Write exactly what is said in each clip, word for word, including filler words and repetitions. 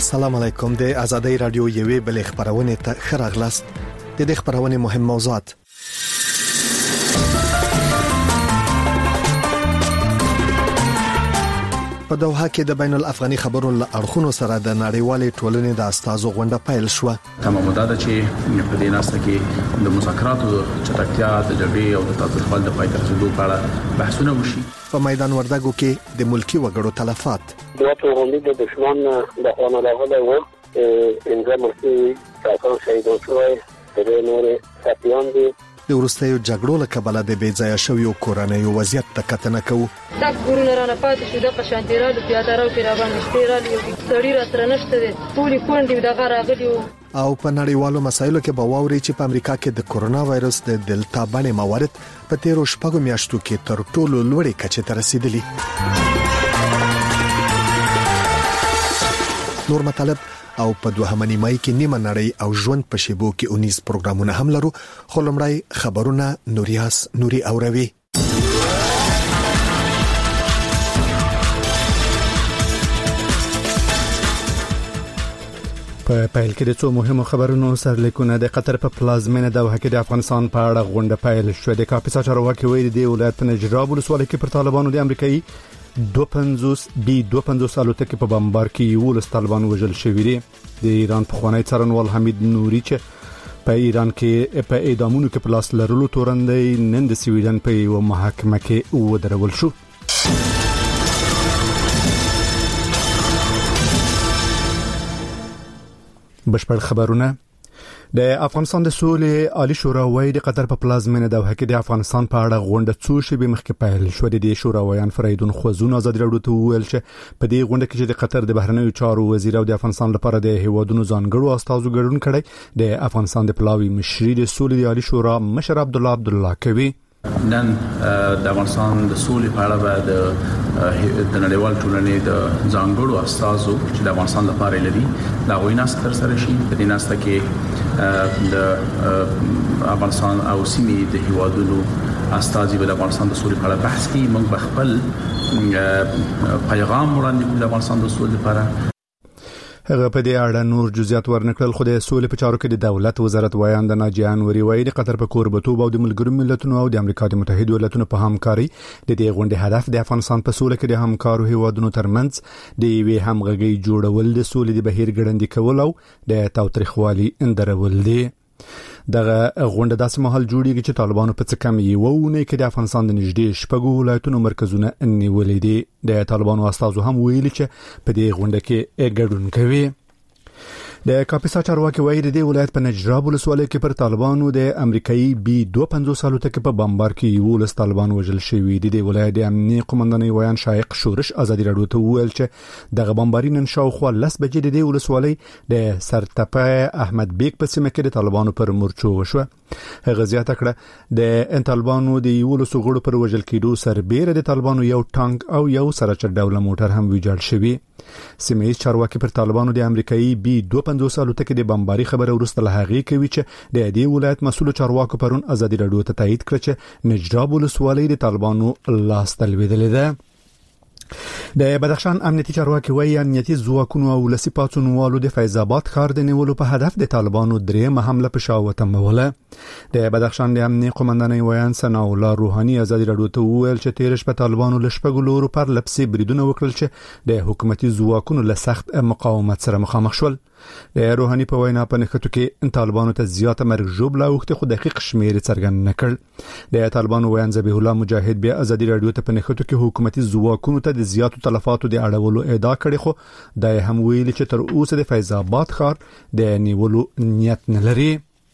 السلام علیکم. د آزادۍ رادیو یوې بل خبرونه ته خراغلاست. د دې خبرونه مهم موضوعات: په دوحه کې د بین الافغاني خبرو له اړخونو سره د نړیوالې ټولنې د استازو غونډه پیل شوه. تمام مدته چې په دې ناسته کې د مذاکراتو چټکتیا د جګړې او د تاوتریخوالي د پای ته رسیدو په اړه بحثونه وشي. په میدان وردګو کې د ملکی وګړو تلفات. دو توغندی د دشمن د خانه راغلی و انځه مرسي کاکان شهیدان شوی د نور ساتیان دي. د ورستیو جګړو له کبله د بې ځایه شویو کورنیو وضعیت ته کتنه کوو. دا ګورونه رانه پاتې شو د قشانتیرالو پیاده راو کې را باندې شتیرالو یو سړی را سره نشته دي ټولې کونډې دغه راغلي وو. او په نړیوالو مسایلو کې به واوري چې په امریکا کې د کورونا وایرس د دلتا بڼې موارد په تیرو شپږو میاشتو کې تر ټولو لوړې کچې ته رسیدلي. نور مطلب او په دوهمه نیمه کې نیمه نړۍ او ژوند په شیبو کې اونیز پروګرامونه هم لرو. خو لمړی خبرونه نوریاس نوري اوروي. په پیل کې د څو مهمو خبرونو سرلیکونه. د قطر په پلازمینه دوحه کې د افغانستان په اړه غونډه پیل شوه. د کاپیسا چارواکي وایي د ولایت په نجراب ولسوالۍ کې پر طالبانو د امریکایي دو پنځوس بي دو پنځوس الوتکې په بمبار کې یولس طالبان وژل شوي دي. د ایران پخوانی څارنوال حمید نوري چې په ایران کې په اعدامونو کې په لاس لرلو تورندې نن د سویډن په یو محکمه کې ودرول شو. بشپړ خبرونه. د افغانستان د سولې عالی شورا وایي د قطر په پلازمینه دوحه کې د افغانستان په اړه غونډه څو شېبې مخکې پیل شوه. د شوراویان فریدون خوځون ازادي راډیو ته وویل چې په دې غونډه کې چې د قطر د بهرنیو چارو وزیر او د افغانستان لپاره د هیوادونو ځانګړو استازو ګډون کړي. د افغانستان د پلاوی مشري د سولې عالی شورا مشر عبد الله عبد الله کوي نن د افغانستان د سولې په اړه د د نړیوال ټولنې د ځانګړو استازو چې د افغانستان لپاره لري دا غوښتنه تر سره شي. په دې ناسته کې د افغانستان او سیمې د هیوادونو استازي د افغانستان د سولې په اړه بحث کوي. موږ خپل پیغام وړاندې کوو د افغانستان د سولې لپاره. هغه په دې اړه نور جزئیات ورنکړل. خو د سولې په چارو کې د دولت وزارت وایان د ناجیان وری وایي د قطر په کوربتوب او د ملګرو ملتونو او د امریکا د متحده ایالاتو په همکاري د دې غونډې هدف د افغانستان په سولې کې د همکارو هیوادونو ترمنځ د یوې همغږي جوړول، د سولې د بهیر ګړندې کول او د تاوتریخوالي اندرول دي. دغه غونډه داسې مهال جوړیږي چې طالبانو په څه کم یو ونه کې د افغانستان د نږدې شپږو ولایتونو مرکزونه نیولې دي. د طالبانو استازو هم ویلي چې په دې غونډه کې ګډون کوي. د کاپیسا چارواکي وایي د دې ولایت په نجراب ولسوالۍ کې پر طالبانو د امریکایي بي دو پنځوس الوتکې په بمبار کې یولس طالبان وژل شوي دي. د ولایت د امنیتي قومندانۍ ویان شایق شورش ازادي راډیو ته وویل چې دغه بمباري نن شاوخوا لس بجې د دې ولسوالۍ د سرتپه احمد بیگ په سیمه کې د طالبانو پر مورچو وشوه. هغه زیاته کړه د طالبانو د یولس غړو پر وژل کېدو سربېره د طالبانو یو ټانک او یو سرچ ډوله موټر هم ویجاړ شوی. سیمه چارواکي پر طالبانو د امریکایي بي دو پنځوس الوتکې د بمباري خبره ورسته له هغې کوي چې د دې ولایت مسؤل چارواکو پرون ازادي راډیو ته تایید کړ چې نجراب ولسوالۍ د طالبانو لاس ته لوېدلې ده. د بدخشان امنیتي چارواکي وایي امنیتي ځواکونو او ولسي پاڅونوالو د فیض آباد ښار د نیولو په هدف د طالبانو درېیمه حمله په شا وتموله. د بدخشان د امنیتي قومندانۍ ویان ثنا الله روحاني ازادي راډیو ته وویل چې تیر شپه طالبانو له شپږو لورو پر لپسې بریدونه وکړل چې د حکومتي ځواکونو له سخت مقاومت سره مخامخ شول. د روحاني په وینا په نښتو کې طالبانو ته زیاته مرګ ژوبله اوښتې خو دقیق شمیر څرګند نه کړ. د طالبانو ویان ذبیح الله مجاهد بیا ازادي راډیو ته په نښتو کې حکومتي ځواکونو ته د زیاتو تلفاتو د اړولو ادعا کړې، خو دا هم ویلي چې تر اوسه د فیض آباد ښار د نیولو نیت نه لري.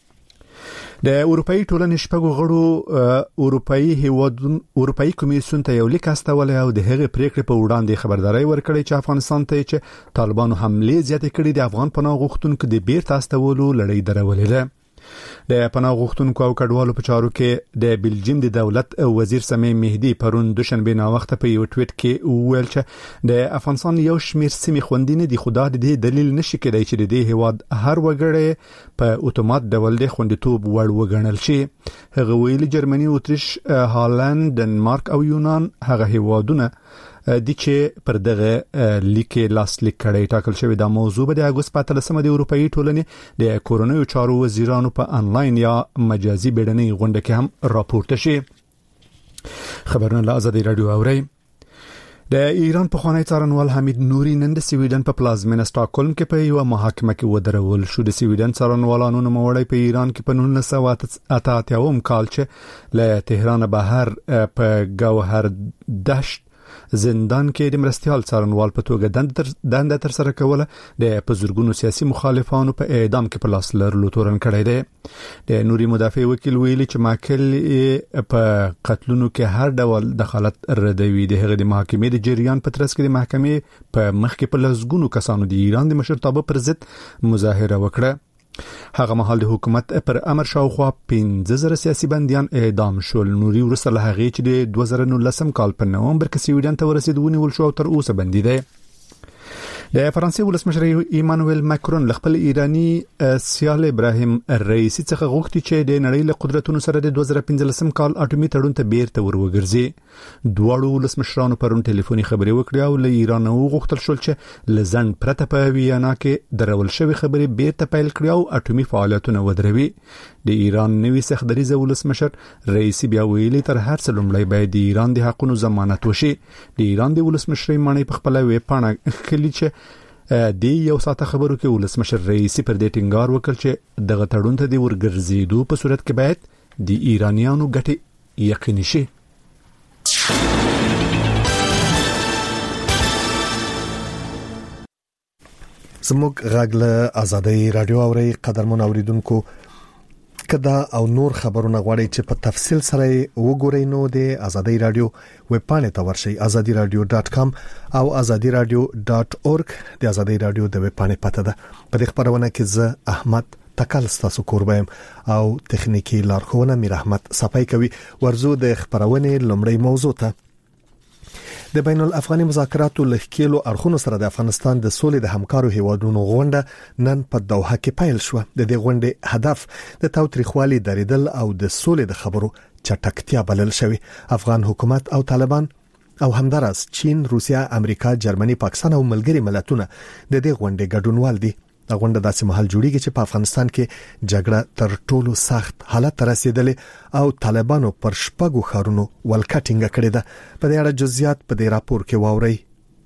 د اروپאי ټولنې شپږو غړو اروپאי هیوادونو اروپאי کمیسیون ته یو لیک استولی او د هغې پریکړې په وړاندې خبرداري ورکړې چې افغانستان ته چې طالبانو حمله زیاتې کړې د افغان پناه غوښتونکو د بیرته استولو لړۍ درولې ده. د پناه غوښتونکو او کډوالو په چارو کې د بلجیم د دولت وزیر سمیع مهدي پرون دوشنبه ناوخته په یو ټویټ کې وویل چې د افغانستان یو شمیر سیمې خوندې نه دي، خو د دې دلیل نشي کېدای چې د دې هیواد هر وګړی په اتومات ډول د خوندیتوب وړ وګڼل شي. هغه ویلي جرمني، اتریش، هالند، ډنمارک او یونان هغه هیوادونه د چې پر دغه لیک لاس لیک کړي ټاکل شوی د موضوع د اگست په تلسمه د اروپאי ټولنې د کورونو چارو وزیرانو په انلاین یا مجازي بیړنۍ غونډه کې هم راپورته شي. خبرونه له آزادي رادیو اوري. د ایران په خوانی څارنوال حمید نوري نن د سویډن په پلازمینه سټاکهولم کې په یو محاکمه کې ودرول شو. د سویډن څارنوالانو نوموړی په ایران کې په نولس سوه اته اتیا کال چې له تهران بهر په گوهر دشت زندان کې د مرستيال څارنوال په توګه دنده تر سره کوله. د پزورګونو سیاسي مخالفانو په اعدام کې په لاس لرلو تورن کړی دی. د نوري مدافع وکیل ویلي چې ماکل په قتلونو کې هر ډول دخالت ردوي. د هغه د محاکمې د جریان په ترڅ کې د محکمې په مخ کې په لزګونو کسانو د ایران د مشرتابه پر ضد مظاهره وکړه. هغه مهال د حکومت پر امر شاوخوا پنځه زره سیاسي بنديان اعدام شول. نوري ورسره له هغه چې د دوه زره نولس کال په نومبر کې سویډن ته ورسېدونی ول شو تر اوسه بندي دی. د فرانسې ولسمشر ایمانوئل ماکرون خپل ایرانی سیال ابراهیم رئیسی څخه غوښتي چې د نړۍ له قدرتونو سره د دوه زره پنځلس کال اټومي تړون ته بیرته وروګرځي. دواړو ولسمشرانو پرون ټلیفوني خبرې وکړې او له ایران وغوښتل شول چې لزن پرته په ویانا کې درول شوی خبرې بیرته پیل کړي او اټومي فعالیتونه ودروي. د ایران نوی سخدریز ولسمشر رئیسی بیا ویلي تر هر څه لومړی باید د ایران د حقونو ضمانت وشي. د ایران د ولسمشر مانی په خپل ویب پاڼه خلی چې د یو ساعت خبرو کې ولسمشر رئیسی پر دې ټینګار وکړ چې دغه تړون ته د ورګرځېدو په صورت کې باید د ایرانیانو ګټې یقیني شي. زموږ غږ له آزادۍ رادیو اوري قدرمن اوریدونکو کدا او نور خبرونه غواړئ چې په تفصیل سره وګورئ نو د آزادۍ رادیو ویب پاڼې ته ورشئ azadi radio dot com او azadi radio dot org. د آزادۍ رادیو د ویب پاڼې پته ده. په دې خبرونه کې زه احمد تکل ستاسو کوربم او تخنیکی لارښوونه میر احمد صفای کوي. ورزو د خبرونه لومړی موضوع ته. د بین الافغاني مذاکراتو لخکېلو اړخونو سره د افغانستان د سولې د همکارو هیوادونو غونډه نن په دوحه کې پیل شو. د دې غونډې هدف د تاوتریخوالي دریدل او د سولې د خبرو چټکتیا بلل شوی. افغان حکومت او طالبان او همدارس چین، روسیا، امریکا، جرمني، پاکستان او ملګری ملتونه د دې غونډې ګډونوال دي. دا غونډه داسې محل جوړیږي چې په افغانستان کې جګړه تر ټولو سخت حالت ته رسیدلې او طالبانو پر شپږو ښارونو ولکټینګ کړې ده. په دې اړه جزئیات په دې راپور کې واورئ.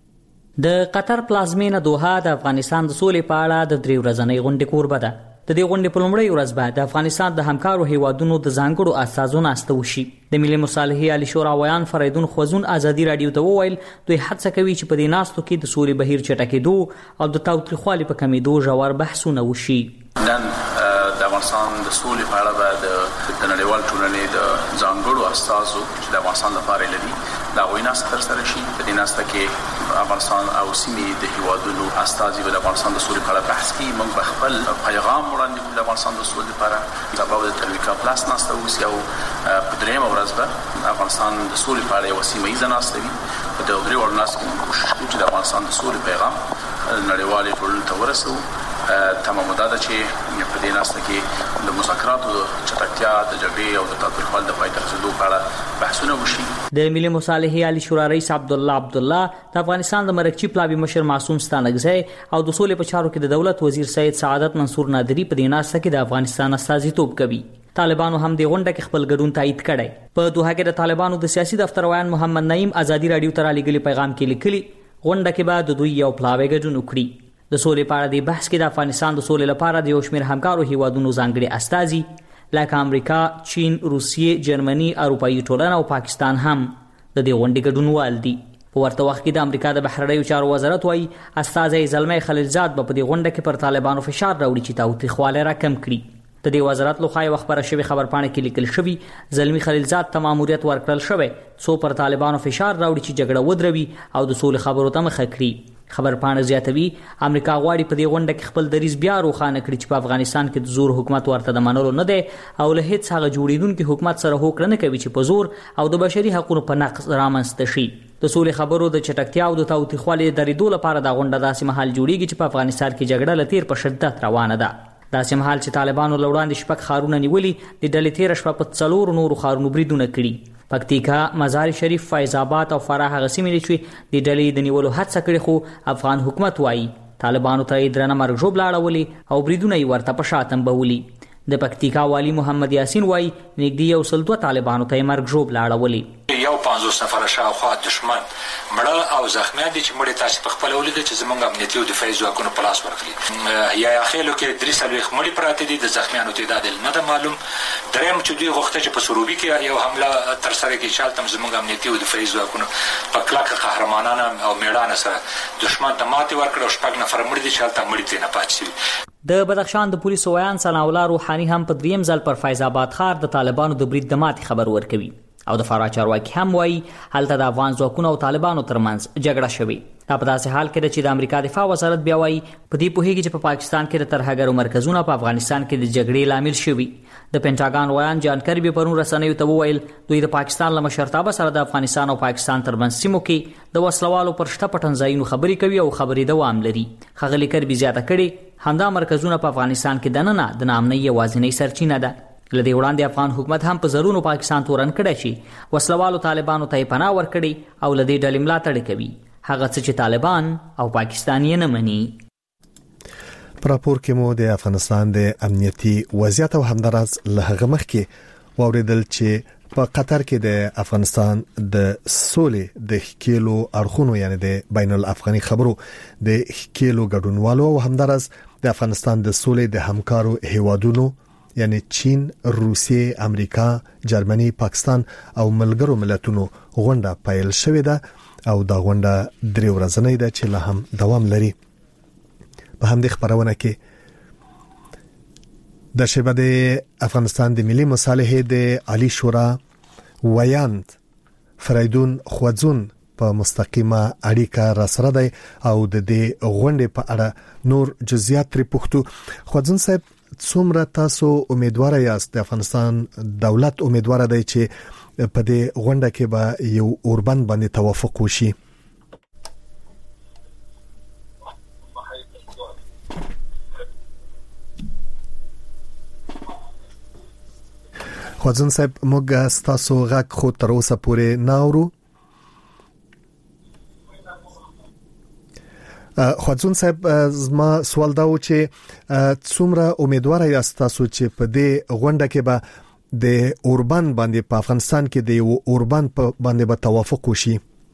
د قطر پلازمینه دوحه د افغانستان د سولې په اړه د درې ورځې غونډې کوربه ده. د دې غونډې په لومړۍ ورځ به د افغانستان د همکارو هیوادونو د ځانګړو استازونو استوشي. د ملي مصالحې عالی شورا ویان فریدون خوزون آزادي رادیو ته وویل دوی هڅه کوي چې په دې ناستو کې د سولې بهیر چټکېدو او د تاوتریخوالي په کمیدو ژور بحثونه وشي. نن د افغانستان د سولې په اړه به د نړیوال ټولنې د ځانګړو استازو چې د افغانستان لپاره لري دا ویناست تر سره شي. په دې ناسته کې افغانستان او سیمې د هیوادونو استازي د افغانستان د سولې په اړه بحث کوي. موږ به خپل پیغام وړاندې کوو د افغانستان د سولې لپاره. سبا د تلویکا پلاس ناسته وشي او په درېیمه ورځ به افغانستان د سولې په اړه یوه سیمه ییزه ناسته وي. په دغه درې وړو ناستو کې موږ کوشش کوو چې د افغانستان د سولې پیغام نړیوالې ټولنې ته ورسوو. تمام ده چې په دې ناسته کې د مذاکراتو چټکتیا د جګړې او د تاوتریخوالي د پای ته رسیدو په اړه بحثونه وشي. د ملي مصالحې عالی شورا رئیس عبد الله عبد الله د افغانستان د مرکچی پلاوی مشر معصوم ستانګزی او د سولې په چارو کې د دولت وزیر سید سعادت منصور نادری په دې ناسته کې د افغانستان استازیتوب کوي. طالبانو هم د غونډه کې خپل ګډون تایید کړی. په دوحه کې د طالبانو د سیاسي دفتر ویان محمد نعیم آزادي رادیو ته رالیږلي پیغام کې لیکلي غونډه کې به د دوی یو پلاوی ګډون وکړي. د سولې په اړه د بحث کې د افغانستان د سولې لپاره د یو شمېر همکارو هیوادونو ځانګړي استازي لکه امریکا، چین، روسیې، جرمني، اروپאי ټولنه او پاکستان هم د دې غونډې ګډونوال دي. په ورته وخت کې د امریکا د بهرنیو چارو وزارت وايي استازي زلمي خلیلزاد په دې غونډه کې پر طالبانو فشار راوړي چې تاوتریخوالی راکم کړي. د دې وزارت لخوا یو خبره شوی خبرپاڼه کې لیکل شوی زلمي خلیلزاد ته ماموریت ورکړل شوی څو پر طالبانو فشار راوړي چې جګړه ودروي او د سولې خبرو ته مخه کړي. خبرپاڼه زیاتوي امریکا غواړي په دې غونډه کې خپل دریځ بیا روښانه کړي چې په افغانستان کې د زور حکومت ورته د منلو نه دی او له هیڅ هغه جوړیدونکو حکومت سره هوکړه نه کوي چې په زور او د بشري حقوقو په نقض رامنځته شي. د سولې خبرو د چټکتیا او د تاوتریخوالي د درېدو لپاره د غونډه داسې مهال جوړیږي چې په افغانستان کې جګړه له تیر په شدت روانه ده. داسې مهال چې طالبانو له وړاندې شپږ ښارونه نیولي د ډلې تېره شپه په څلورو نورو ښارونو بریدونه کړي. پکتیکا، مزار شریف، فیض آباد او فراه هغه سیمې چې د ډلې د نیولو هڅه کړې خو افغان حکومت وایي طالبانو ته درنه مرګ ژوبله اړولې او بریدونه یې ورته په شا تنبولي. د پکتیکا والی محمد یاسین وایي نږدې یو سل دوه طالبانو ته مرګ ژوبله اړولې. یو پنځوس نفره شاوخوا دشمن مړه او زخمیان دي چې مړه تاسو په خپل ولید چې زمونږ امنیتي او دفاعي ځواکونو په لاس ورغلي. یا اخیلو کې درې څلوېښت مړي پراته دي، د زخمیانو تعداد نه ده معلوم. دریم چې دوی غوښته چې په سروبي کې یو حمله ترسره کړي، چالتم زمونږ امنیتي او دفاعي ځواکونو په کلکه قهرمانانه او میړانه سره دشمن ته ماتې ورکړه او شپږ نفره مړي دي، چالتم مړي ترې نه پاتې شوي. د بدخشان د پولیسو ویان ثناء الله روحاني هم په دریم ځل پر فیض آباد ښار د طالبانو د برید د ماتې خبر ورکوي او د فراه چارواکي هم وایي هلته د افغان ځواکونو او طالبانو ترمنځ جګړه شوې. دا په داسې حال کې ده چې د امریکا دفاع وزارت بیا وایي په دې پوهیږي چې په پا پاکستان کې د ترهګرو مرکزونه په افغانستان کې د جګړې لامل شوي. د پینټاګان ویان جان کربي پرون رسنیو ته وویل دوی د پاکستان له مشرتابه سره د افغانستان او پاکستان ترمنځ سیمو کې د وسلوالو پر شته پټن ځایونو خبرې کوي او خبرې دوام لري. ښاغلي کربي زیاته کړې همدا مرکزونه په افغانستان کې دننه د ناامنۍ یوازینۍ سرچینه ده. لدې وړاندې افغان حکومت هم په زرونو پاکستان تورن کړی چې وسلوالو طالبانو ته پناه ورکړي او لدې ډلې ملاتړ کوي، هغه څه چې طالبان او پاکستان یې نه مني. پر راپور کې مو د افغانستان د امنیتي وضعیت او همدارس له هغه مخکې واوریدل چې په قطر کې د افغانستان د سولې د کېلو اړخونو یعنی د بین الافغاني خبرو د کېلو ګډونوالو او همدارس د افغانستان د سولې د همکارو هیوادونو یعنی چین، روسیه، امریکا، جرمني، پاکستان او ملګرو ملتونو غونډه پیل شوې ده او دا غونډه درې ورځنۍ ده چې لا هم دوام لري. په همدې خبرونه کې د شبه د افغانستان د ملي مصالحې د عالی شورا ویاند فریدون خوځون په مستقیمه اړیکه را سره دی او د دې غونډې په اړه نور جزئیات لري. پښتو خوځون صاحب څومره تاسو امیدوار یاست د افغانستان دولت امیدوار دی چې په دې غونډه کې به یو اوربند باندې توافق وشي؟ خوځن صاحب موږ تاسو غږ خو تر اوسه پورې نه اورو. خوځون صاحب زما سوال دا و چې څومره امیدوار یاست تاسو چې په دې غونډه کې به د اوربان باندې په افغانستان کې د یو اوربان په باندې به توافق وشي؟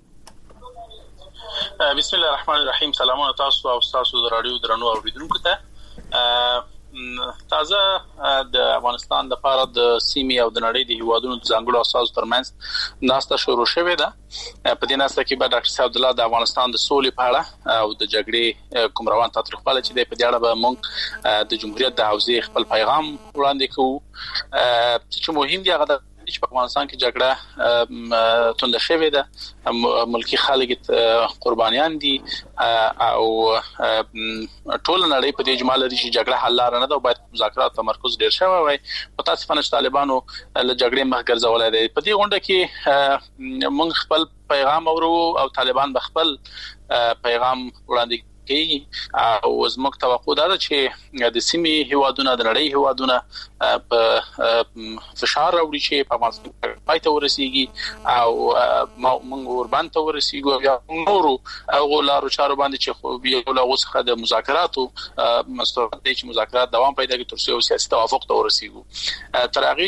بسم الله الرحمن الرحیم. سلامونه تاسو او تاسو د رادیو درنو اوریدونکو ته. تازه د افغانستان د لپاره د سیمې او د نړۍ د هیوادونو ځانګړو اساسو ترمنځ ناسته شروع شوې ده. په دې ناسته کې به ډاکټر صاحب د افغانستان د سولې په اړه او د جګړې کوم روان تاریخپاله چې د په دې اړه به موږ د جمهوریت د حوزې خپل پیغام وړاندې کوو. چې مهم دی هغه چې په افغانستان کې جګړه توند شوې ده، ملکی خلک قربانیان دي او ټول نړۍ په دې اجماع لري چې جګړه حل لار نه ده او باید مذاکرات تمرکز ډیر شوی وي. متاسفانه طالبانو له جګړې مخ ګرځولای دي. په دې غونډه کې موږ خپل پیغام اورو او طالبان به خپل پیغام وړاندې کوي او زموږ توقع ده چې د سیمې هیوادونو د نړۍ هیوادونو په فشار راوړي چې په افغانستان پای ته ورسیږي او موږ ورباند ته ورسیږو یا نورو هغه لارو چارو باندې چې خو یو لا اوسه د مذاکراتو مستند دي چې مذاکرات دوام پیدا کړي تر څو سیاسي توافق ته ورسیږو. تر هغه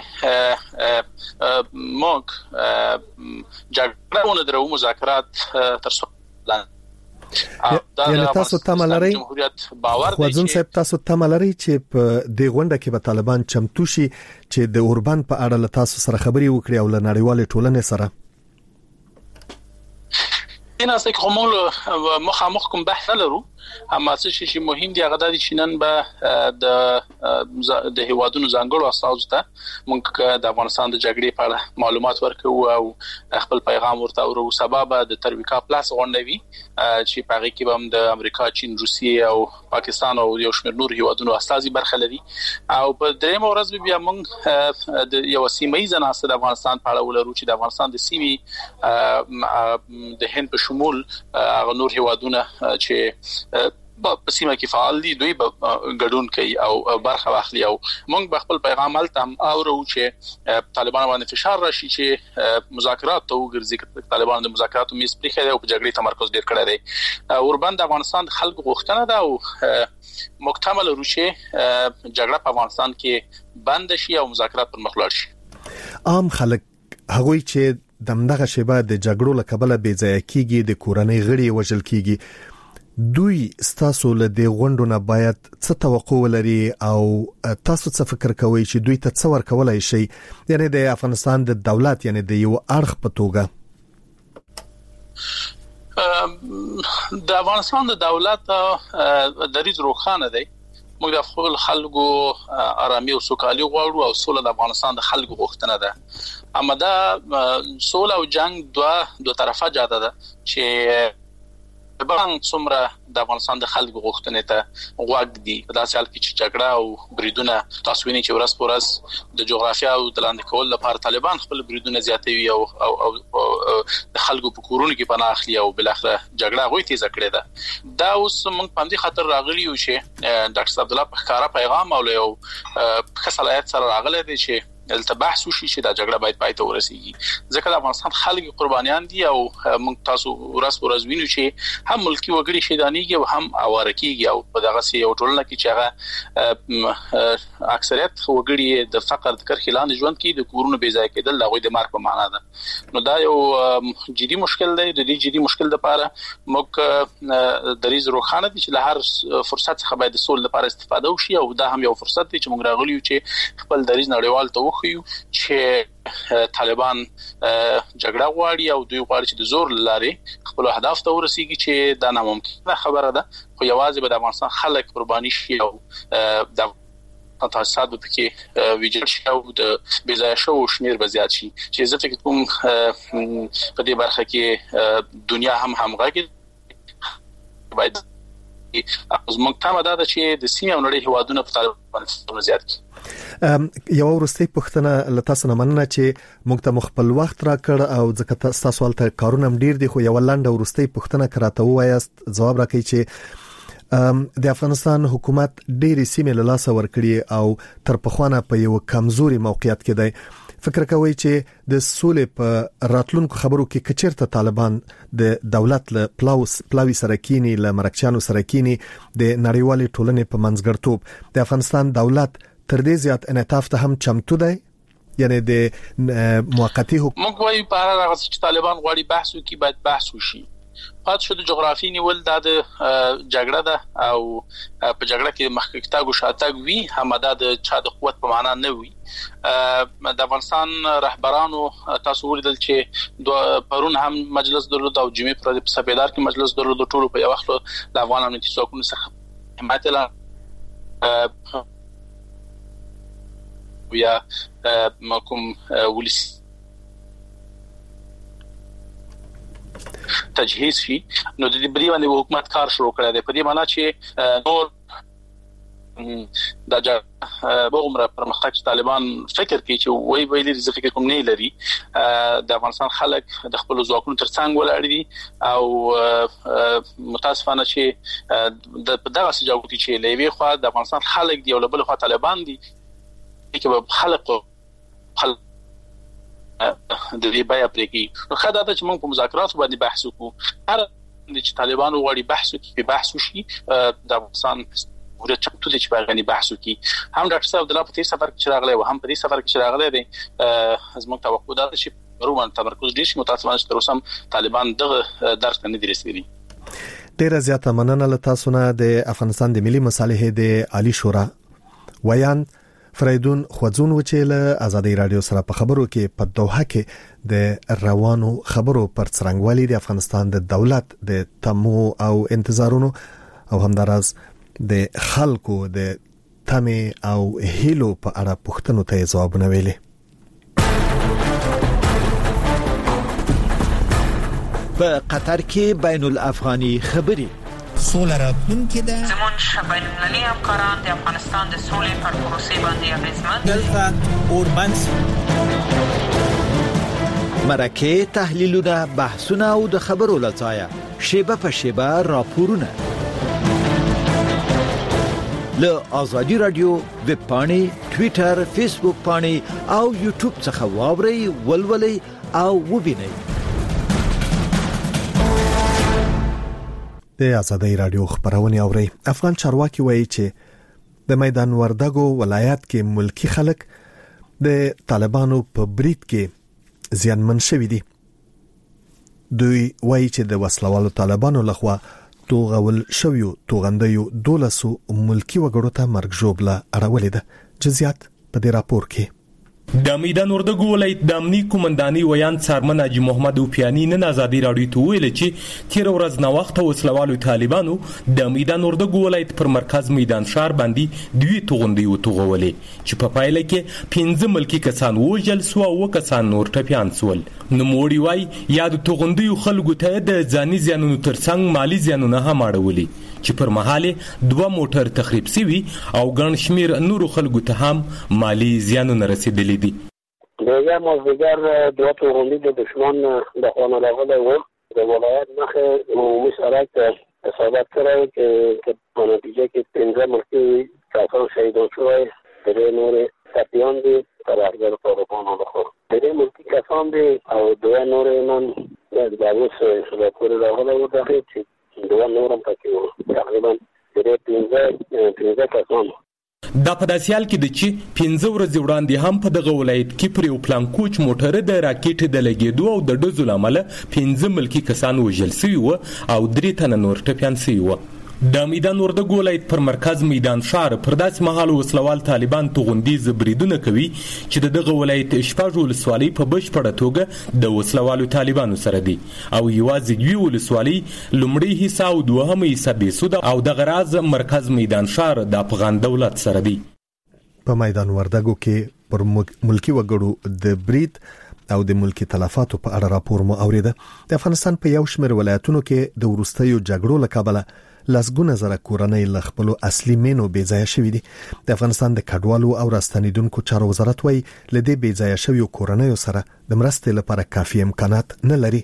چې موږ جګړه درو مذاکرات تر څو یعنی تاسو تمه لرئ خوځون صاحب تاسو تمه لرئ چې په دې غونډه کې به طالبان چمتو شي چې د اوربان په اړه له تاسو سره خبري وکړي او له نړیوال ټولنې سره؟ نه څه کوم مخامخ کوم بحث لرو، اما څه شي مهم دی هغه د شینن به د د هیوادونو ځانګړو اساسو ته موږ د افغانستان د جګړې په اړه معلومات ورکو او خپل پیغام ورته ورو. سبب د ترویکا پلاس غونډوي چې په هغه کې به هم د امریکا، چین، روسیه او پاکستان او یو شمېر نور هیوادونو استازي برخه لري. او په دریم ورځ بیا موږ د یو سیمه ناسته د افغانستان په اړه ولرو چې د افغانستان د سیمې د هند په شمول هغه نور هیوادونه چې په سیمه کې فعال دي دوی ګډون کوي او برخه واخلي او موږ خپل پیغام التم اورو چې طالبان باندې فشار راشي چې مذاکرات ته وګرځي. طالبان د مذاکراتو میز پرې خره او په جګړې تمرکز ډیر کړی دی. وربند افغانستان خلکو غوښتنه ده او مکتمل روشي جګړه په افغانستان کې بند شي او مذاکرات پر مخ لاړ شي. عام خلک هغوی چې دمدغه شیبه د جګړو له کبله بې ځای کیږي د کورنۍ غړي وژل کیږي دوی ستاسو له دې غونډو نه باید څه توقع ولري او تاسو څه فکر کوئ چې دوی ته څه ورکولای شي یعنی د افغانستان د دولت یعنی د یو اړخ په توګه؟ د افغانستان د دولت دریځ روښانه دی. موږ د خپل خلکو آرامي او سوکالي غواړو او سوله د افغانستان د خلکو غوښتنه ده. اما دا سوله او جنگ دوه دوه طرفه جاده ده چې بان څومره د افغانستان د خلکو غوښتنې ته غوږ دي. په داسې حال کې چې جګړه او بریدونه تاسو وینئ چې ورځ په ورځ د جغرافیا او د لاندې کول لپاره طالبان خپل بریدونه زیاتوي او او د خلکو په کورونو کې پناه اخلي او بل اخر جګړه غوي تیزه کړې ده. دا اوس موږ په دې خاطر راغلی یو چې ډاکټر عبد الله په ښکارا پیغام او یو ښه صلاحیت سره راغلی دی چې دلته بحث وشي چې دا جګړه باید پای ته ورسیږي ځکه د افغانستان خلک قربانیان دي او موږ تاسو ورځ په ورځ وینو چې هم ملکی وګړي شیدانیږي او هم اواره کیږي او په دغه سي یو ټولنه کې چې هغه اکثریت وګړي د فقر د کرخې لاندې ژوند کوي د کورونو بې ځای کېدل د غوي د مارک په معنا ده. نو دا یو جدي مشکل دی. د دې جدي مشکل لپاره موږ دریځ روښانه دي چې له هر فرصت څخه باید د سول لپاره استفاده وشي او دا هم یو فرصت دی چې موږ راغلی یو چې خپل دریځ نړیوال ته چې طالبان جګړه غواړي او دوی غواړي چې د زور لارې خپل اهداف ته ورسیږي چې دا ناممکنه خبره ده. خو یوازې به د افغانستان خلک قرباني شي او د تاسیسات به کې ویجل شي او د بې ځایه شو شمیر به زیات شي چې زه فکر کوم په دې برخه کې دنیا هم همغږي باید از مکتمل ده چې د سیمه او نړۍ هوادونه په طالبان زیات کی. یو ورستۍ پښتنه لتاسو نه مننه چې موږ ته مخبل وخت را کړ او ځکه تاسو ولته کارونه ډیر دي خو یو لاندې ورستۍ پښتنه کراته وایست جواب راکړي چې د افغانستان حکومت ډېری سیمې له لاسه ورکړي او تر پخوانه په یو کمزوري موقعیت کې دی. فکر کوي چې د سولې په راتلونکو خبرو کې کچیرته طالبان د دولت له پلاوس پلاوی سرکینی له مرکچانو سرکینی د نړیوالې ټولنې په منځګړتوب د افغانستان دولت تر دې زیات انعطاف ته هم چمتو دی یعنی د موقتی حکومت. موږ وايي په اړه راغلی چې طالبان غواړي بحث وکړي باید بحث وشي. پات شو د جغرافي نیول د جګړه ده او په جګړه کې مخکې تاګو شاتګ وی هم د چا د قوت په معنا نه وي. د افغانستان رهبرانو تاسو ولیدل چې پرون هم مجلس درلود او جمعې پر سپیدار کې مجلس درلود ټول په یو وخت د افغان امنیتي ځواکونو څخه حمایت اعلان یا کوم ولسی تجهیز شي. نو د دې بری باندې حکومت کار شروع کړی دی په دې معنی چې نور د عمره پرمختګ طالبان فکر کوي چې وای ویلي زه فکر کوم نه لري د افغانستان خلک د خپل ځواکونو ترڅنګ ولاړ دي او متاسفانه چې د دغه سجاوتي چې لوي خو د افغانستان خلک دی او بل خو طالبان دي چې خلک خلک د دې بیا پرېږي. نو خدای ته چې موږ په مذاکرات باندې بحث وکړو هر چې طالبان غواړي بحث وکړي بحث وشي د افغانستان ورته چمتو دي چې باندې بحث وکړي. هم ډاکټر صاحب د لا په دې سفر کې راغلی او هم په دې سفر کې راغلی دی از موږ توقع ده چې رومان تمرکز دي چې متاسفانه تر اوسه طالبان دغه درس نه دي رسېدلي. ډیره زیاته مننه له تاسو نه د افغانستان د ملي مصالحې د عالی شورا ویان فریدون خوځون و چې له آزادۍ رادیو سره په خبرو کې په دوحه کې د روانو خبرو پر څرنګوالي د افغانستان د دولت د تمو او انتظارونو او همداراز د خلکو د تمه او هیلو په اړه پوښتنو ته ځوابونه ویلي. په قطر کې بین الافغاني خبري سوله راتلونکې ده. زمون شبین ملي همکاران د افغانستان د سولې پر پروسې باندې اغیزمن دلته اوربنس مرکه تحلیلونه بحثونه او د خبرو لټایا شیبه په شیبه راپورونه له ازادي رادیو ویب پاڼې، ټوئیټر، فیسبوک پاڼې او یوټیوب څخه واورئ، ولولئ او وبینئ. د آزادۍ رادیو خبرونه اوري. افغان چارواکي وایي چې د میدان وردګو ولایت کې ملکی خلک د طالبانو په برید کې زیانمن شوي دي. دوی وایي چې د وسلوالو طالبانو لخوا توغول شویو توغندیو دولسو ملکی وګړو ته مرګ ژوبله اړولې ده. جزئیات په دې راپور کې. د میدان وردګو ولایت د امنیت قومنداني ویان څارمن حاجی محمد اوپیانی نن آزادي راډیو ته ویل چې تیر ورځ نو وخت وسلوالو طالبانو د میدان وردګو ولایت پر مرکز میدان شهر باندې دوی توغندي وتوغولې چې په پایله کې پنځه ملکی کسان وژل سو او کسان نور ټپيان سول. نو موړي وای یا د توغندي خلکو ته د ځاني زیانونو ترڅنګ مالی زیانونه هم اړولې چې پر مهاله دوه موټر تخریب سوي او ګڼ شمیر نور خلکو ته هم مالی زیانونه رسیدلي دي. دیگه مازدیگر دو توغندی د دشمن د خانه راغلی و. د ولایت مخه عمومی سرک اصابت کړی که په نتیجه کې پنځه ملکي کسان شهیدان شوی، درې نور ټپیان دي تبهکار طالبانو لخوا. درې ملکي کسان دي او دوه نور نن د اوس انشاءالله پورې راغلی و داخل چې دوه نور هم پکې وو. تقریبا درې پنځه پنځه کسان. دا په داسې حال کې د چې پنځه ورځې وړاندې هم په دغه ولایت کې پر یو پلان کوچ موټر د راکټ د لګېدو او د ډزو له امله پنځه ملکي کسان وژل شوي وو او درې تنه نور ټپیان شوي وو. د میدان وردګو ولایت پر مرکز میدان شهر پر داسې مهال وسلوال طالبان توغندیز بریدونه کوي چې دغه ولایت شپږ ولسوالۍ په بشپړه توګه د وسلوالو طالبانو سره دي او یوازې دوی ولسوالۍ لومړی حصہ او دوهمه حصہ بیسود او د غراز مرکز میدان شهر د افغان دولت سره دي. په میدان وردګو کې پر ملکی وګړو د برید او د ملکی تلفاتو په اړه راپور مو اوریده. د افغانستان په یو شمېر ولایتونو کې د وروستیو جګړو له کبله لسګونه زره کورنۍ له خپلو اصلي مینو بې ځایه شوي دي. د افغانستان د کډوالو او راستنیدونکو چارو وزارت وایي له دې بې ځایه شویو کورنیو سره د مرستې لپاره کافي امکانات نه لري.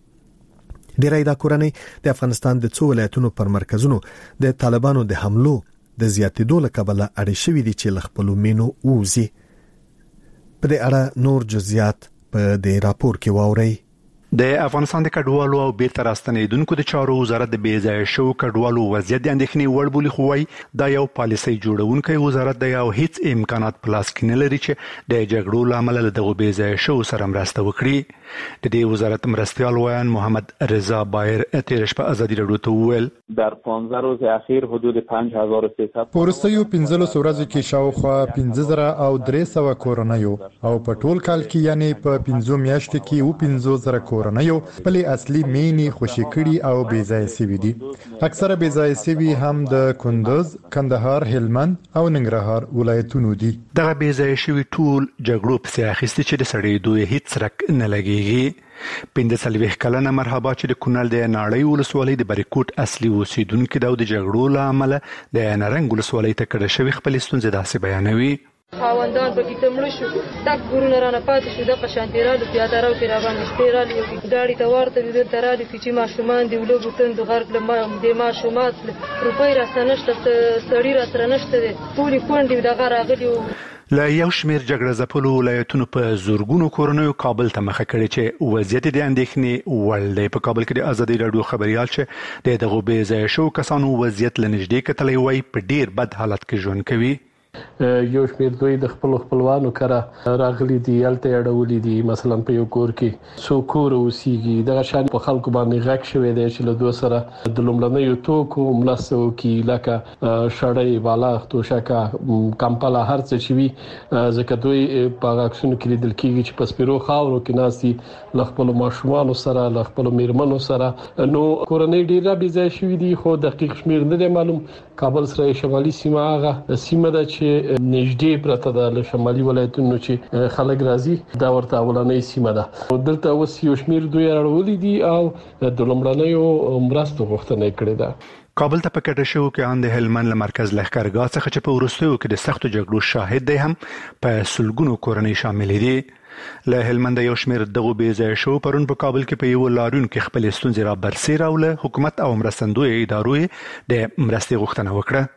ډېری دا کورنۍ د افغانستان د څو ولایتونو پر مرکزونو د طالبانو د حملو د زیاتېدو له کبله اړې شوي دي چې له خپلو مینو ووځي. په دې اړه نور جزئیات په دې راپور کې واورئ. د افغانستان د کډوالو او بیرته راستنیدونکو د چارو وزارت د بې ځایه شوو کډوالو وضعیت د اندېښنې وړ بولي، خو وايي دا یو پالیسي جوړونکی وزارت دی او هیڅ امکانات په لاس کې نه لري چې د جګړو له امله له دغو بې ځایه شوو سره مرسته وکړي. د دې وزارت مرستیال ویان محمد رضا بایر تېره شپه ازادي راډیو ته وویل در پانزده روز اخیر حدود پنج هزار و سیصد په وروستیو پنځلسو ورځو کې شاوخوا پنځه زره او درې سوه کورنیو او په ټول کال کې یعنې په پنځو میاشتو کې اووه پنځوس زره کورنیو خپلې اصلي مینې خوشي کړي او بې ځایه سوي دي. اکثره بې ځایه سوي هم د کندوز، کندهار، هلمند او ننګرهار ولایتونو دي. دغه بې ځایه شوي ټول جګړو پسې اخیستي چې د سړېدو یې هیڅ څرک نه لګېږي. پنځه څلوېښت کلنه مرحبا چې د کونړ د ناړۍ ولسوالۍ د بریکوټ اصلي اوسېدونکي ده او د جګړو له امله د نرنګ ولسوالۍ ته کډه شوي خپلې ستونزې داسې بیانوي. خاوندان به کیته مړ شو، تک ګورونه رانه پاتې شو، دغه شانتې رالو پیاده رو کې راباندې شپې رالي ګاډي ته ورته دي دلته رالي چې ماشومان دي ولوبو تندو غرق له د ماشومات روپۍ راسره نشته، سړي راسره نشته دی، ټولې کونډې دغه راغلي وو. له یو شمېر جګړه ځپلو ولایتونو په زورګونو کورنیو کابل ته مخه کړې چې وضعیت د اندېښنې وړ دی. په کابل کې د ازادي راډیو خبريال چې د دغو بې ځایه شوو کسانو وضعیت له نږدې کتلی وایي په ډېر بد حالت کې ژوند کوي. یو شمېر دوی د خپل خپلوانو کره راغلي دي، هلته یې اړولي دي. مثلا په یو کور کې څو کوره اوسېږي، دغه شان په خلکو باندې غږ شوی دی چې له دوی سره د لومړنیو توکو مرسته وکړي، لکه شړۍ، بالښت، توشکه، کمپله، هر څه چې وي، ځکه دوی په هغه عکسونو کې لیدل کېږي چې په سپیرو خاورو کې ناست دي له خپلو ماشومانو سره، له خپلو میرمنو سره. نو کورنۍ ډېره بې ځایه شوي دي، خو دقیق شمېر نه دی معلوم. کابل سره شمالي سیمه هغه سیمه ده چې نږدې پرته ده له شمالي ولایتونو چې خلک راځي، دا ورته اولنۍ سیمه ده. دلته اوس یو شمېر دوی اړولي دي او د لومړنیو مرستو غوښتنه یې کړې ده. کابل ته په کډه شوو کې ان د هلمند له مرکز لښکرګاه څخه چې په وروستیو کې د سختو جګړو شاهد دی هم په سلګونو کورنۍ شاملې دي. له هلمند یو شمېر دغو بې ځایه شوو پرون په کابل کې په یوه لاریون کې خپلې ستونزې را برسېره او له حکومت او مرستندویه ادارو د مرستې غوښتنه وکړه.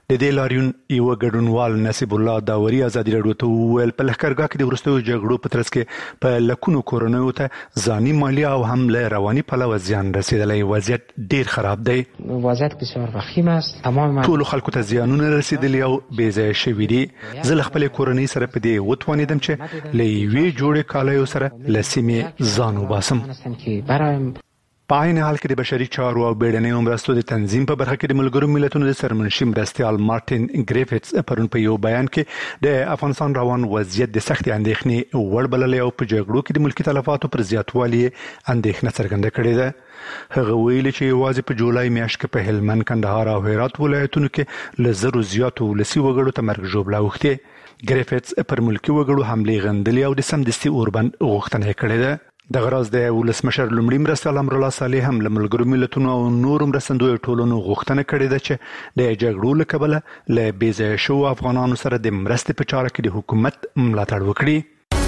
د دې لاریون یو ګډونوال نصیب الله داوري ازادي راډیو ته ویل په لښکرګاه کې د ورستیو جګړو په ترڅ کې په لکونو کورونو ته ځاني مالی او هم له رواني پلوه زیان رسیدلی. وضعیت ډیر خراب دی. وضعیت بسیار وخیم است. تمام ټول خلکو ته زیانونه رسیدلی او بې ځایه شوي دي. زه له خپلې کورنۍ سره په دې وتوانېدم چې له یوې جوړې کالیو سره له سیمې ځان وباسم. په عین حال کې د بشري چارو او بیړنیو مرستو د تنظیم په برخه کې د ملګرو ملتونو د سرمنشي مرستیال مارټین ګریفټس پرون په یو بیان کې د افغانستان روان وضعیت د سختې اندېښنې وړ بللی او په جګړو کې د ملکي تلفاتو پر زیاتوالي اندېښنه څرګنده کړې ده. هغه ویلي چې یوازې په جولای میاشت کې په هلمند، کندهار او هرات ولایتونو کې له زرو زیاتو ولسي وګړو ته مرګ ژوبله اوښتې. ګریفټس پر ملکي وګړو حملې غندلې او د سمدستي اوربند غوښتنه کړې ده. دغه راز د ولسمشر لومړي مرستیال امرالله صالح هم له ملګرو ملتونو او نورو مرستندویو ټولنو غوښتنه کړې ده چې د جګړو له کبله له بې ځایه شوو افغانانو سره د مرستې په چاره کې د حکومت ملاتړ وکړي.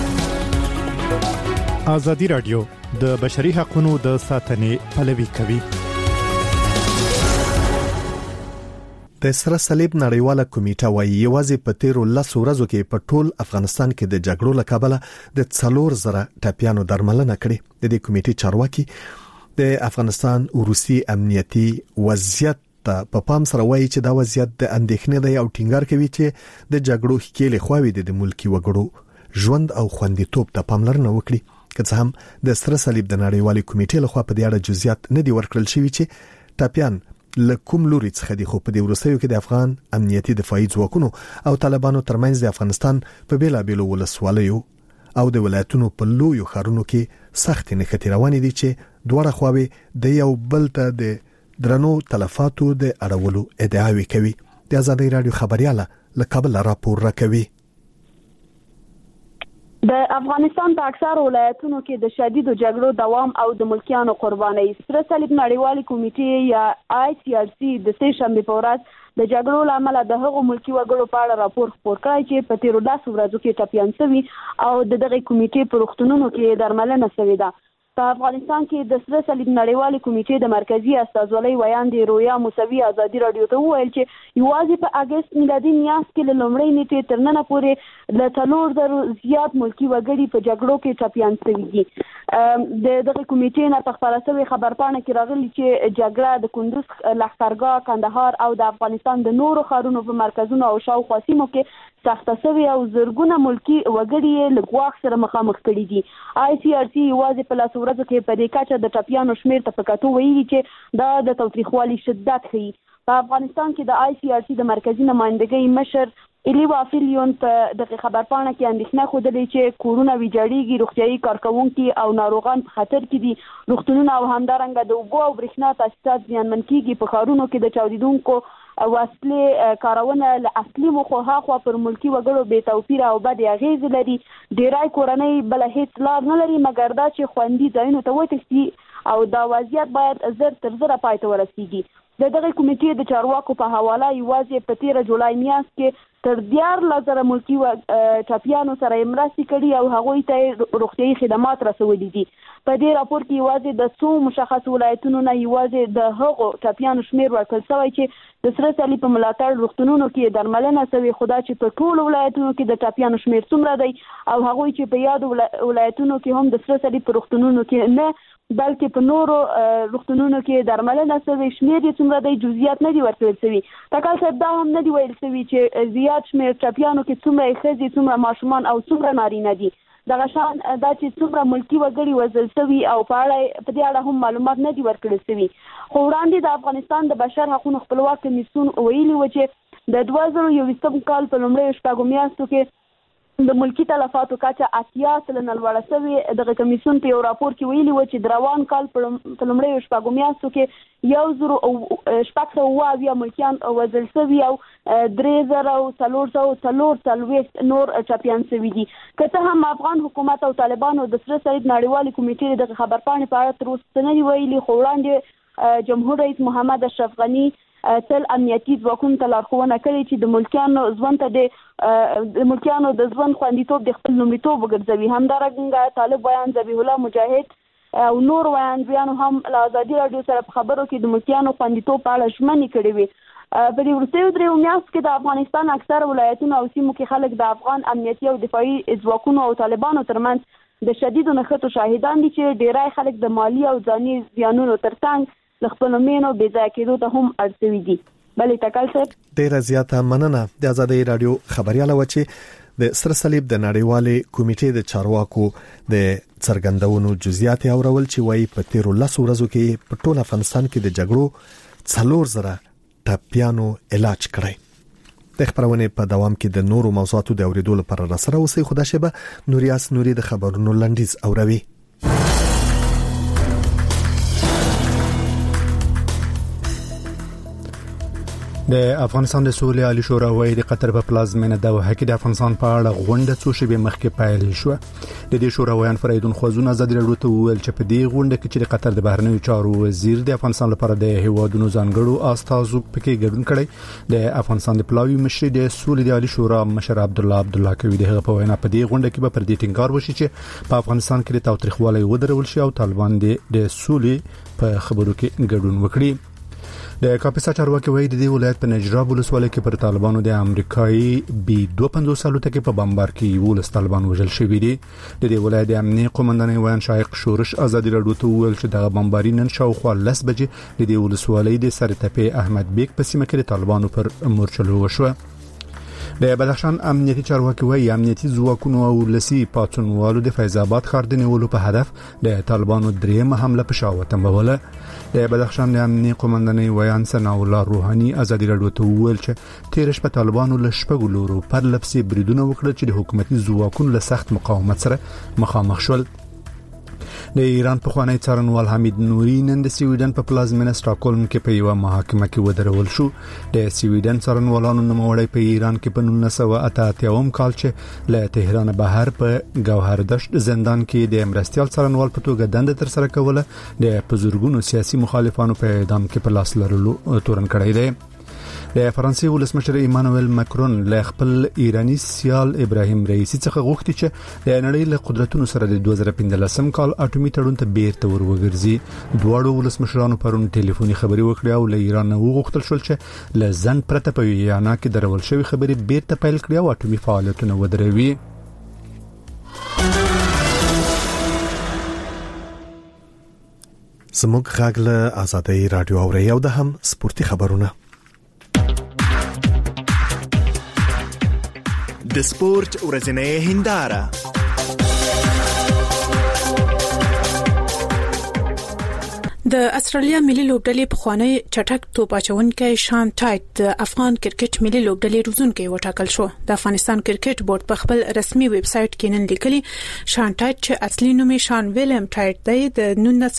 ازادي راډیو د بشري حقوقو د ساتنې پلوي کوي. د سره صلیب نړیواله کمیټه وايي یوازې په تیرو لسو ورځو کې په ټول افغانستان کې د جګړو له کبله د څلور زره ټپیانو درملنه کړې. د دې کمیټې چارواکي د افغانستان روسي امنیتي وضعیت ته په پام سره وایي چې دا وضعیت د اندېښنې دی او ټینګار کوي چې د جګړو ښکېلې خواوې د ملکي وګړو ژوند او خوندیتوب ته پاملرنه وکړي. که څه هم د سره صلیب د نړیوالې کمیټې لخوا په دې اړه جزئیات نه دي ورکړل شوي چې ټپیان له کوم لوري څخه دي، خو په دې وروستیو کې د افغان امنیتي دفاعي ځواکونو او طالبانو ترمنځ د افغانستان په بیلابېلو ولسوالیو او د ولایتونو په لویو ښارونو کې سختې نښتې روانې دي چې دواړه خواوې د یو بل ته د درنو تلفاتو د اړولو ادعاوې کوي. د ازادي راډیو خبرياله له کابل راپور راکوي. د افغانستان په اکثر ولایتونو کې د شدید جګړو دوام او د ملکیانو قرباني. سره صلیب نړیوالې کمیټې یا آی سی آر سی د سه شنبه په ورځ د جګړو لامل د هغو ملکی وګړو په اړه راپور خپور کړی چې په تیرو لسو ورځو کې ټپیان شوي او د دغه کمیټې په روغتونونو کې درملنه شوې ده. په افغانستان کې د سره صلیب نړیوالې کمیټې د مرکزی استازولۍ ویاندې رویا موسوي ازادي راډیو ته وویل چې یوازې په اگست میلادي میاشت کې له لومړۍ نیټې تر ننه پورې له څلور زرو زیات ملکی وګړي په جګړو کې ټپیان شوي دي. د دغه کمیټې نه په خپاره شوې خبرپاڼه کې راغلي چې جګړه د کندوز، لښکرګاه، کندهار او د افغانستان د نورو ښارونو په مرکزونو او شاوخوا سیمو کې سخته شوې او زرګونه ملکی وګړي له ګواښ سره مخامخ کړي دي. آی سی آر سی یوازې په لاسو ورځو کې په دې کچه د ټپیانو شمیر ته په کتو ویلي چې دا د تاوتریخوالي شدت ښيي. په افغانستان کې د آی سی آر سی د مرکزی نمائندګۍ مشر الی وافلیون په دغه خبرپاڼه کې اندېښنه خوده چې کورونه ویجاړيږي، روغتيایي کارکونکي او ناروغان په خطر کې دي، روغتونونه او همدارنګه د اوبو او برېښنا تاسیسات زیانمن کیږي. په ښارونو کې د چاودیدونکو وسلې کارونه له اصلي موخو هاخوا پر ملکی وګړو بې توپیر او بد اغیز لري. ډیری کورنۍ بل هیڅ لار نه لري مګر دا چې خوندي ځایونو ته وتښتي او دا وضعیت باید زر تر زره پای ته ورسیږي. د دغه کمیټې د چارواکو په حواله یوازې په تیره جولای میاشت کې تر دیارلس زره ملکی ټپیانو سره مرستې کړي او هغوی ته روغتیایي خدمات رسولي دي. په دې راپور کې یوازې د څو مشخص ولایتونو نه یوازې د هغو ټپیانو شمیر ورکړل شوی چې د سره صلیب په ملاتړ روغتونونو کې درملنه شوې، خو دا چې په ټولو ولایتونو کې د ټپیانو شمیر څومره دی او هغوی چې په یادو ولایتونو کې هم د سره صلیب په روغتونونو کې نه بلکې په نورو روغتونونو کې درملنه شوې شمیر یې څومره دی جزئیات نه دي ورکړل شوي. ټاکل صاحب دا هم نه دي ویل شوي چې زیات شمیر ټپیانو کې څومره ښځې، څومره ماشومان او څومره نارینه دي. دغه شان دا چې څومره ملکی وګړي وژل شوي او په اړه په دې اړه هم معلومات نه دي ورکړل شوي. خو وړاندې د افغانستان د بشر حقوقو خپلواک کمیسیون ویلي و چې د دوه زره یوویشتم کال په لومړیو شپږو میاشتو کې د ملکی تلفاتو کچه اتیا سلنه لوړه شوې. دغه کمیسیون په یو راپور کې ویلي و چې د روان کال په لومړیو شپږو میاشتو کې یو زرو شپږ سوه اووه اویا ملکیان وژل شوي او درې زره څلور سوه څلور څلوېښت نور ټپیان شوي دي. که څه هم افغان حکومت او طالبانو د سره صلیب نړیوالې کمیټې دغه خبرپاڼې په اړه تر اوسه څه نه دي ویلي، خو وړاندې جمهور رئیس محمد اشرف غني تل امنیتي ځواکونو ته لارښوونه کړې چې د ملکیانو ژوند ته د ملکیانو د ژوند خوندیتوب د خپل لومړیتوب وګرځوي. همدارنګه طالب ویان ذبیح الله مجاهد او نور ویاندویانو هم له ازادي راډیو سره په خبرو کې د ملکیانو خوندیتوب په اړه ژمنې کړې وې. په دې ورسېو درې میاشتو کې د افغانستان اکثر ولایتونو او سیمو کې خلک د افغان امنیتي او دفاعي ځواکونو او طالبانو ترمنځ د شدیدو نښتو شاهدان دي چې ډیری خلک د مالی او ځاني زیانونو ترڅنګ د خپلو مینو بې ځایه کېدو ته هم اړ شوي دي. بلې ټکل صاحب ډیره زیاته مننه. د ازادۍ رادیو خبرياله و چې د سره صلیب د نړیوالې کمیټې د چارواکو د څرګندونو جزئیات اورول چې وایي په تیرو لسو ورځو کې په ټول افغانستان کې د جګړو څلور زره ټپيانو علاج کړی. د خبرونه په دوام کې د نورو موضوعاتو د اوریدو لپاره را سره اوسئ. خدا شبه نوریاس نوري د خبرونو لنډیز اوروي. د افغانستان د سولې عالی شورا وایي د قطر په پلازمینه دوحه کې د افغانستان په اړه غونډه څو شپې مخکې پیل شو. د دې شورا ویان فریدون خوازون ازادي راډیو ته وویل چې په دې غونډه کې چې د قطر د بهرنیو چارو وزیر د افغانستان لپاره د هیوادونو ځانګړو استازو پکې ګډون کړي. د افغانستان د پلاوی مشر د سولې د عالی شورا مشر عبد الله عبد الله کوي د هغه په وینا په دې غونډه کې به پر دې ټینګار وشي چې په افغانستان کې د تاوتریخوالي ودرول شي او طالبان د سولې په خبرو کې ګډون وکړي. د کاپیسا چارواکي وایي د دې ولایت په نجراب ولسوالۍ کې پر طالبانو د امریکایي بي دوه پنځوس الوتکې په بمبار کې ولس طالبان وژل شوي دي. د دې ولایت د امنیت قومندان ویان شایق شورش ازادي راډیو ته وویل چې د بمباري نن شاوخوا لس بجې د دې ولسوالۍ د سرتپې احمد بیگ په سیمه کې د طالبانو پر مورچلو وشو. د بدخشان امنیتي چارواکي وایي امنیتي ځواکونو او لسی پاتونوالو د فیض آباد ښار د نیولو په هدف د طالبانو درېمه حمله په شا وتمبوله. د بدخشان د امنیتي قومندان ویان ثنا الله روحاني ازادي راډیو ته وویل چې تیر شپه طالبانو له شپږ لورو پر لپسې بریدونه وکړل چې د حکومتي ځواکونو له سخت مقاومت سره مخامخ شول. د ایران په خوانی څارنوال حمید نوري نن د سویډن په پلازمینه سټاکهولم کې په یو محاکمه کې ودرول شو. د سویډن څارنوالانو نوموړی په ایران کې په نولس سوه اته اتیا کال چې له تهران بهر په گوهردشت زندان کې د امرستیال څارنوال په توګه دنده تر سره کوله د بزرګونو سیاسي مخالفانو په اعدام کې په لاس لرلو تورن کړی دی. د فرانسې ولسمشر ایمانوئل ماکرون له خپل ایرانی سیال ابراهیم رئیسی څخه غوښتي چې د نړۍ له قدرتونو سره د دوه زره پنځلسم کال اټومي تړون ته بیرته وروګرځي. دواړو ولسمشرانو پرون ټلیفوني خبري وکړې او له ایران نه وغوښتل شول چې له ځن پرته په ویانا کې درول شوی خبري بیرته پیل کړي او اټومي فعالیتونه ودروي. زموږ غږ له ازادۍ رادیو اوري او د هم سپورتي خبرونه. د سپورت ورځنۍ هنداره. د استرالیا ملي لوبډلې په خوانی چټک توپ اچونکي شان ټایټ د افغان کرکټ ملي لوبډلې روزونکي وټاکل شو. د افغانستان کرکټ بورډ په خپل رسمي ویب سټ کې نن لیکلي شان ټایټ چې اصلي نوم یې شان ویلم ټایټ دی د